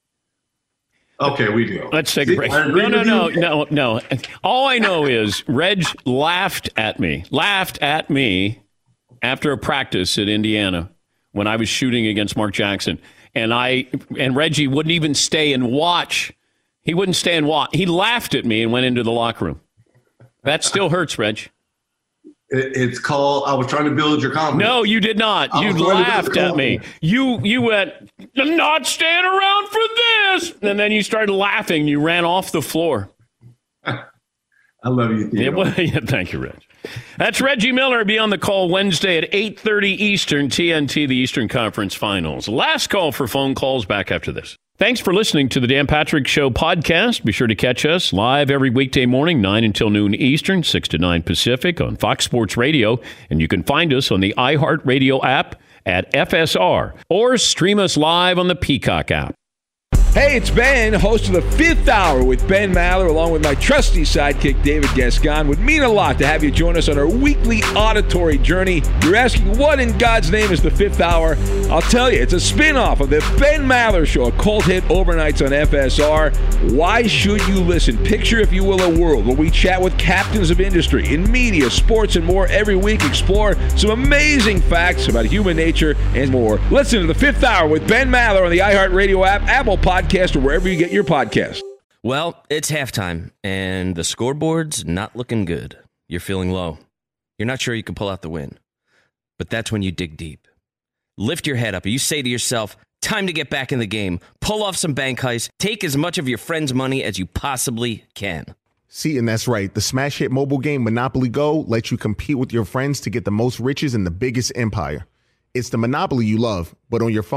Okay, we do. Let's take a See, break. I agree No, no, with no, you. no, no. All I know is Reg laughed at me, laughed at me after a practice at Indiana when I was shooting against Mark Jackson. And I and Reggie wouldn't even stay and watch. He wouldn't stay and watch. He laughed at me and went into the locker room. That still hurts, Reg. It, it's called, I was trying to build your confidence. No, you did not. I You was trying to build laughed your at me. You you went, "I'm not staying around for this." And then you started laughing. You ran off the floor. I love you, Theo. Yeah, well, yeah, thank you, Reg. That's Reggie Miller. Be on the call Wednesday at eight thirty Eastern, T N T, the Eastern Conference Finals. Last call for phone calls back after this. Thanks for listening to the Dan Patrick Show podcast. Be sure to catch us live every weekday morning, nine until noon Eastern, six to nine Pacific on Fox Sports Radio. And you can find us on the iHeartRadio app at F S R or stream us live on the Peacock app. Hey, it's Ben, host of the Fifth Hour with Ben Maller, along with my trusty sidekick, David Gascon. Would mean a lot to have you join us on our weekly auditory journey. You're asking, what in God's name is the Fifth Hour? I'll tell you, it's a spin-off of the Ben Maller Show, a cult hit overnights on F S R. Why should you listen? Picture, if you will, a world where we chat with captains of industry in media, sports, and more every week. Explore some amazing facts about human nature and more. Listen to the Fifth Hour with Ben Maller on the iHeartRadio app, Apple Podcasts, or wherever you get your podcast. Well, it's halftime, and the scoreboard's not looking good. You're feeling low. You're not sure you can pull out the win. But that's when you dig deep. Lift your head up, and you say to yourself, time to get back in the game. Pull off some bank heists. Take as much of your friend's money as you possibly can. See, and that's right. The smash hit mobile game Monopoly Go lets you compete with your friends to get the most riches in the biggest empire. It's the Monopoly you love, but on your phone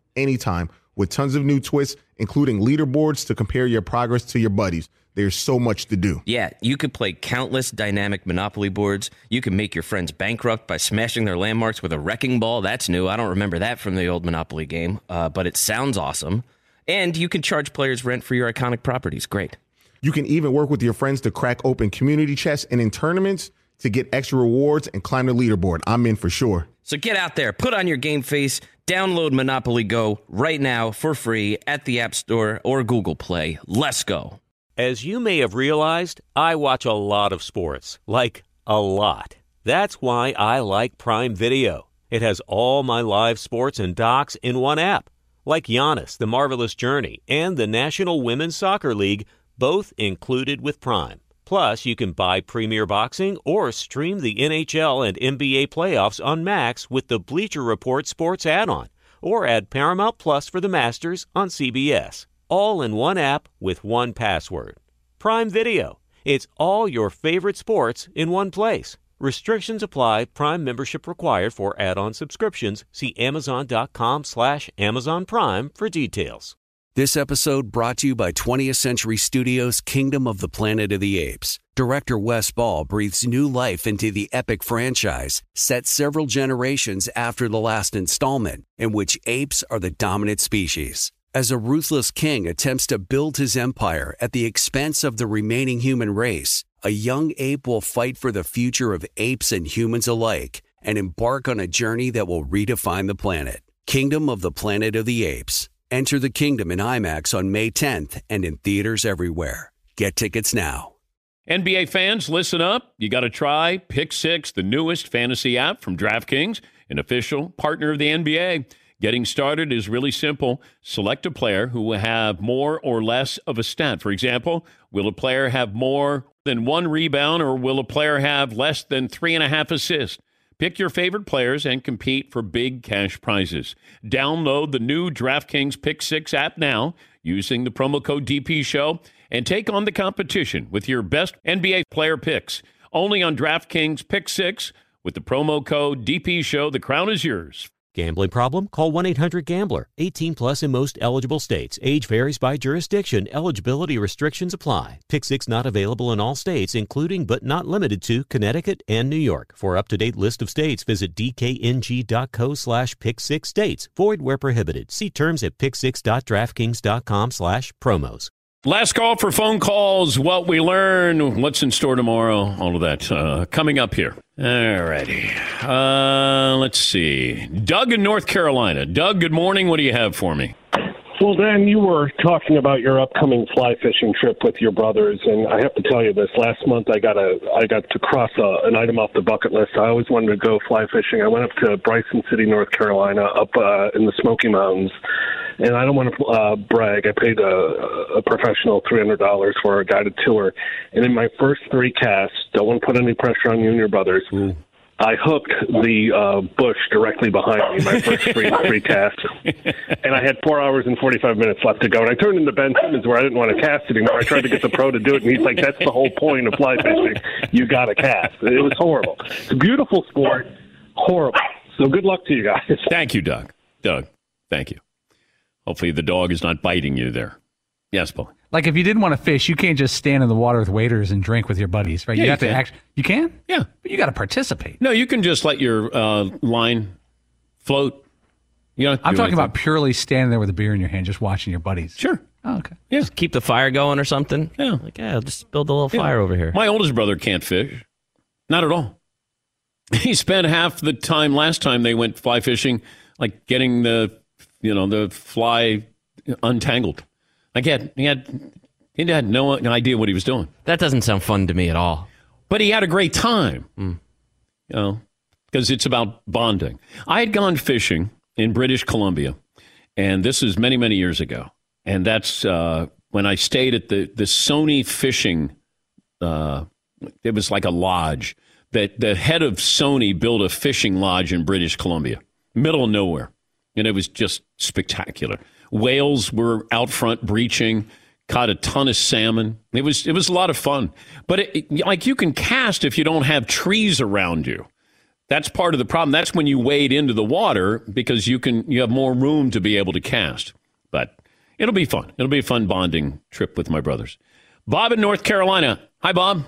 anytime with tons of new twists, including leaderboards to compare your progress to your buddies. There's so much to do. Yeah, you could play countless dynamic Monopoly boards. You can make your friends bankrupt by smashing their landmarks with a wrecking ball. That's new. I don't remember that from the old Monopoly game, uh, but it sounds awesome. And you can charge players rent for your iconic properties. Great. You can even work with your friends to crack open community chests and in tournaments to get extra rewards and climb the leaderboard. I'm in for sure. So get out there, put on your game face, download Monopoly Go right now for free at the App Store or Google Play. Let's go. As you may have realized, I watch a lot of sports, like a lot. That's why I like Prime Video. It has all my live sports and docs in one app, like Giannis, The Marvelous Journey, and the National Women's Soccer League, both included with Prime. Plus, you can buy Premier Boxing or stream the N H L and N B A playoffs on Max with the Bleacher Report Sports add-on, or add Paramount Plus for the Masters on C B S. All in one app with one password. Prime Video. It's all your favorite sports in one place. Restrictions apply. Prime membership required for add-on subscriptions. See Amazon.com slash Amazon Prime for details. This episode brought to you by twentieth Century Studios' Kingdom of the Planet of the Apes. Director Wes Ball breathes new life into the epic franchise, set several generations after the last installment, in which apes are the dominant species. As a ruthless king attempts to build his empire at the expense of the remaining human race, a young ape will fight for the future of apes and humans alike and embark on a journey that will redefine the planet. Kingdom of the Planet of the Apes. Enter the kingdom in IMAX on May tenth and in theaters everywhere. Get tickets now. N B A fans, listen up. You got to try Pick Six, the newest fantasy app from DraftKings, an official partner of the N B A. Getting started is really simple. Select a player who will have more or less of a stat. For example, will a player have more than one rebound or will a player have less than three and a half assists? Pick your favorite players and compete for big cash prizes. Download the new DraftKings Pick Six app now using the promo code D P Show and take on the competition with your best N B A player picks. Only on DraftKings Pick Six with the promo code D P Show. The crown is yours. Gambling problem? Call one eight hundred gambler. eighteen plus in most eligible states. Age varies by jurisdiction. Eligibility restrictions apply. Pick Six not available in all states, including but not limited to Connecticut and New York. For up-to-date list of states, visit dkng.co slash pick six states. Void where prohibited. See terms at pick six dot draftkings dot com slash promos. Last call for phone calls, what we learn, what's in store tomorrow, all of that uh, coming up here. All righty. Uh, let's see. Doug in North Carolina. Doug, good morning. What do you have for me? Well, Dan, you were talking about your upcoming fly fishing trip with your brothers, and I have to tell you this. Last month, I got a I got to cross a, an item off the bucket list. I always wanted to go fly fishing. I went up to Bryson City, North Carolina, up uh, in the Smoky Mountains, and I don't want to uh, brag. I paid a, a professional three hundred dollars for a guided tour, and in my first three casts, don't want to put any pressure on you and your brothers, mm. I hooked the uh, bush directly behind me, my first free, free cast, and I had four hours and forty-five minutes left to go. And I turned into Ben Simmons where I didn't want to cast anymore. I tried to get the pro to do it, and he's like, that's the whole point of fly fishing. You got to cast. It was horrible. It's a beautiful sport, horrible. So good luck to you guys. Thank you, Doug. Doug, thank you. Hopefully the dog is not biting you there. Yes, Paul. Like if you didn't want to fish, you can't just stand in the water with waders and drink with your buddies, right? Yeah, you you have to can. act. You can? Yeah. But you got to participate. No, you can just let your uh, line float. You don't have to I'm do talking anything. about purely standing there with a beer in your hand, just watching your buddies. Sure. Oh, okay. Yeah. Just keep the fire going or something. Yeah. Like, yeah, just build a little Yeah. fire over here. My oldest brother can't fish. Not at all. He spent half the time last time they went fly fishing, like getting the, you know, the fly untangled. Like he had, he had, he had no idea what he was doing. That doesn't sound fun to me at all. But he had a great time, Mm. you know, because it's about bonding. I had gone fishing in British Columbia, and this is many, many years ago. And that's uh, when I stayed at the, the Sony Fishing, uh, it was like a lodge. That the head of Sony built a fishing lodge in British Columbia, middle of nowhere. And it was just spectacular. Whales were out front breaching, caught a ton of salmon. It was it was a lot of fun. But it, like you can cast if you don't have trees around you. That's part of the problem. That's when you wade into the water because you can you have more room to be able to cast. But it'll be fun. It'll be a fun bonding trip with my brothers. Bob in North Carolina. Hi, Bob.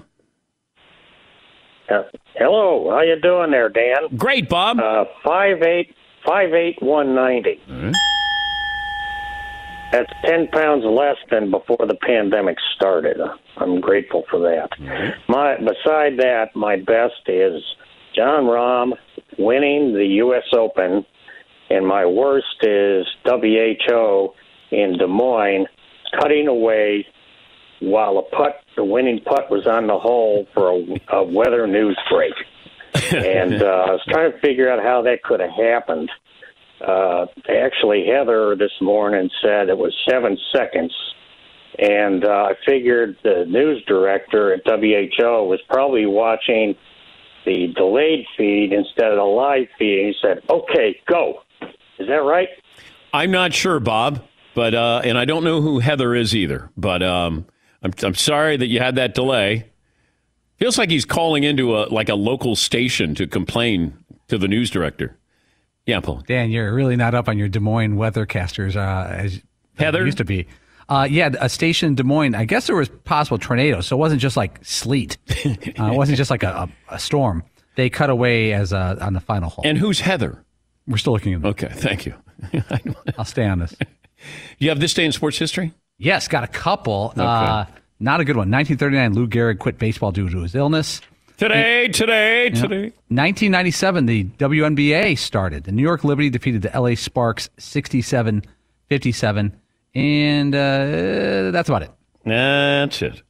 Uh, hello. How you doing there, Dan? Great, Bob. Uh, five eight five eight one ninety. All right. That's ten pounds less than before the pandemic started. I'm grateful for that. Right. My beside that, my best is John Rahm winning the U S Open, and my worst is W H O in Des Moines cutting away while a putt, the winning putt was on the hole for a, a weather news break. And uh, I was trying to figure out how that could have happened. Uh, actually, Heather this morning said it was seven seconds. And uh, I figured the news director at W H O was probably watching the delayed feed instead of the live feed. He said, okay, go. Is that right? I'm not sure, Bob, but uh, and I don't know who Heather is either. But um, I'm I'm sorry that you had that delay. Feels like he's calling into a like a local station to complain to the news director. Yeah, Paul. Dan, you're really not up on your Des Moines weathercasters uh, as Heather it used to be. Uh, yeah, a station in Des Moines. I guess there was possible tornadoes, so it wasn't just like sleet. Uh, it wasn't just like a, a, a storm. They cut away as uh, on the final hole. And who's Heather? We're still looking at them. Okay, thank you. I'll stay on this. You have this day in sports history? Yes, got a couple. Okay. Uh, not a good one. nineteen thirty-nine, Lou Gehrig quit baseball due to his illness. Today, today, You know, today. nineteen ninety-seven, the W N B A started. The New York Liberty defeated the L A Sparks sixty-seven fifty-seven. And uh, that's about it. That's it.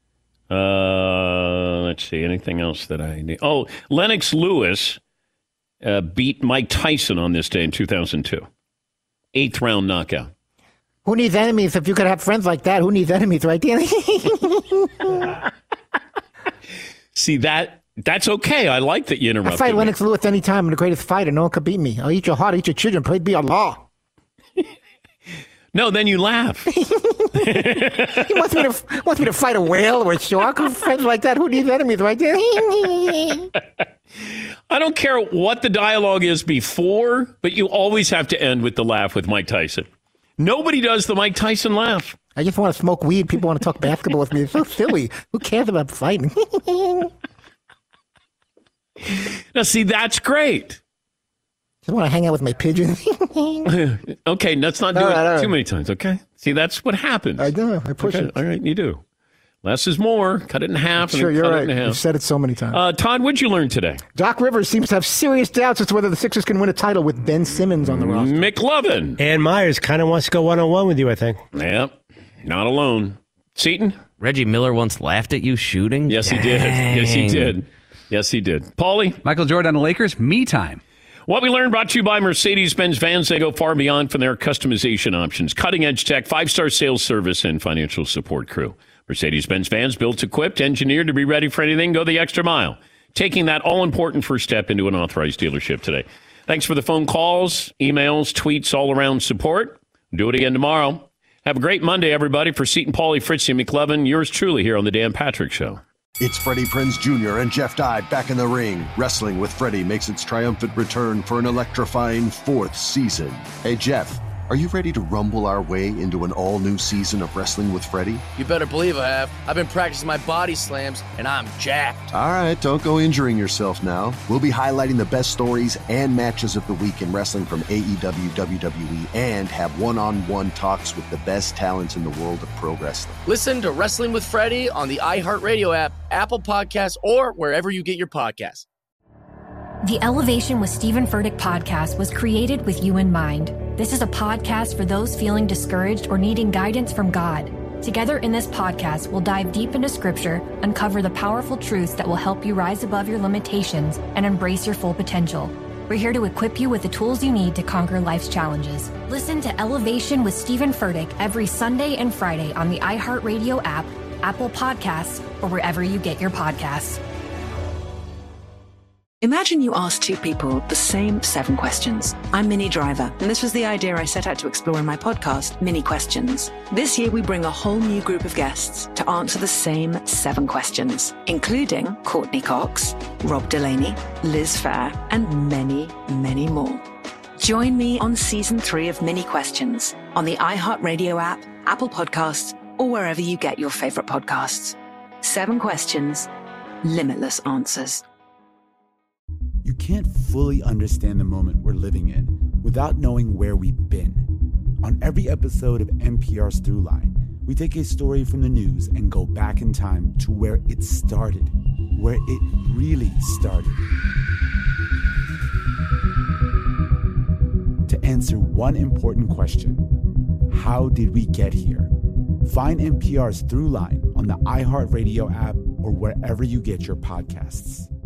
Uh, let's see. Anything else that I need? Oh, Lennox Lewis uh, beat Mike Tyson on this day in two thousand two. Eighth round knockout. Who needs enemies if you could have friends like that? Who needs enemies, right, Danny? See, that that's okay. I like that you interrupted I fight me. Lennox Lewis anytime. I'm the greatest fighter. No one could beat me. I'll eat your heart, eat your children. Pray be Allah. No, then you laugh. He wants me to wants me to fight a whale or a shark. Friends like that. Who needs enemies, right there? I don't care what the dialogue is before, but you always have to end with the laugh with Mike Tyson. Nobody does the Mike Tyson laugh. I just want to smoke weed. People want to talk basketball with me. It's so silly. Who cares about fighting? Now, see, that's great. Just want to hang out with my pigeon. Okay, let's not do All it right, all right. too many times, okay? See, that's what happens. I do. I push Okay, it. All right, you do. Less is more. Cut it in half Sure, and then you're cut right. it in half. You've said it so many times. Uh, Todd, what'd you learn today? Doc Rivers seems to have serious doubts as to whether the Sixers can win a title with Ben Simmons on the roster. McLovin. And Myers kind of wants to go one-on-one with you, I think. Yep, not alone. Seton? Reggie Miller once laughed at you shooting? Yes, he did. Yes, he did. Yes, he did. Paulie? Michael Jordan on the Lakers, me time. What we learned brought to you by Mercedes-Benz vans. They go far beyond from their customization options. Cutting-edge tech, five-star sales service, and financial support crew. Mercedes-Benz vans built, equipped, engineered to be ready for anything. Go the extra mile. Taking that all-important first step into an authorized dealership today. Thanks for the phone calls, emails, tweets, all-around support. Do it again tomorrow. Have a great Monday, everybody. For Seton, Paulie, Fritzy, McLevin, yours truly here on The Dan Patrick Show. It's Freddie Prinze Junior and Jeff Dye back in the ring. Wrestling with Freddie makes its triumphant return for an electrifying fourth season. Hey, Jeff, are you ready to rumble our way into an all-new season of Wrestling with Freddie? You better believe I have. I've been practicing my body slams, and I'm jacked. All right, don't go injuring yourself now. We'll be highlighting the best stories and matches of the week in wrestling from A E W, W W E, and have one-on-one talks with the best talents in the world of pro wrestling. Listen to Wrestling with Freddie on the iHeartRadio app, Apple Podcasts, or wherever you get your podcasts. The Elevation with Stephen Furtick podcast was created with you in mind. This is a podcast for those feeling discouraged or needing guidance from God. Together in this podcast, we'll dive deep into Scripture, uncover the powerful truths that will help you rise above your limitations and embrace your full potential. We're here to equip you with the tools you need to conquer life's challenges. Listen to Elevation with Stephen Furtick every Sunday and Friday on the iHeartRadio app, Apple Podcasts, or wherever you get your podcasts. Imagine you ask two people the same seven questions. I'm Minnie Driver, and this was the idea I set out to explore in my podcast, Mini Questions. This year, we bring a whole new group of guests to answer the same seven questions, including Courtney Cox, Rob Delaney, Liz Phair, and many, many more. Join me on season three of Mini Questions on the iHeartRadio app, Apple Podcasts, or wherever you get your favorite podcasts. Seven questions, limitless answers. You can't fully understand the moment we're living in without knowing where we've been. On every episode of N P R's Throughline, we take a story from the news and go back in time to where it started, where it really started. To answer one important question, how did we get here? Find N P R's Throughline on the iHeartRadio app or wherever you get your podcasts.